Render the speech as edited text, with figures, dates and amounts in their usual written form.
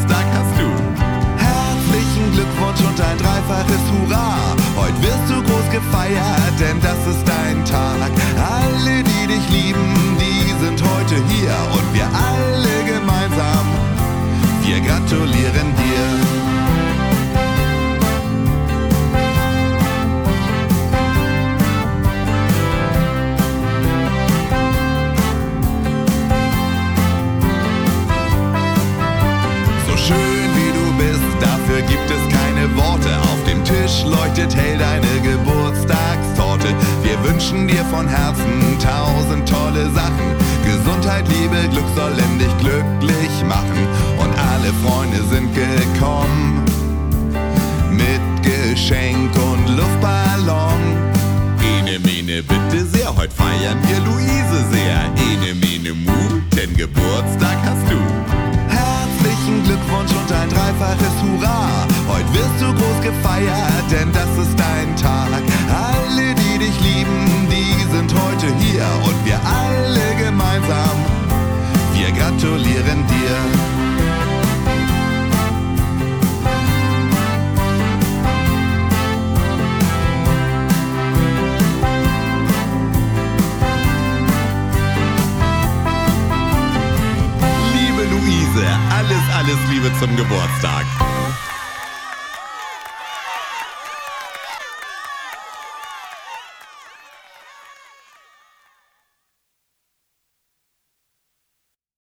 Geburtstag hast du. Herzlichen Glückwunsch und ein dreifaches Hurra. Heute wirst du groß gefeiert, denn das ist dein Tag. Alle, die dich lieben, die sind heute hier. Und wir alle gemeinsam, wir gratulieren dir. Schön wie du bist, dafür gibt es keine Worte. Auf dem Tisch leuchtet hell deine Geburtstagstorte. Wir wünschen dir von Herzen 1000 tolle Sachen. Gesundheit, Liebe, Glück sollen dich glücklich machen. Und alle Freunde sind gekommen mit Geschenk und Luftballon. Ene, mene, bitte sehr, heute feiern wir Luise sehr. Ene, mene, mu, denn Geburtstag hast du. Herzlichen Glückwunsch und ein dreifaches Hurra. Heute wirst du groß gefeiert, denn das ist dein Tag. Alle, die dich lieben, die sind heute hier. Und wir alle gemeinsam, wir gratulieren dir. Alles Liebe zum Geburtstag.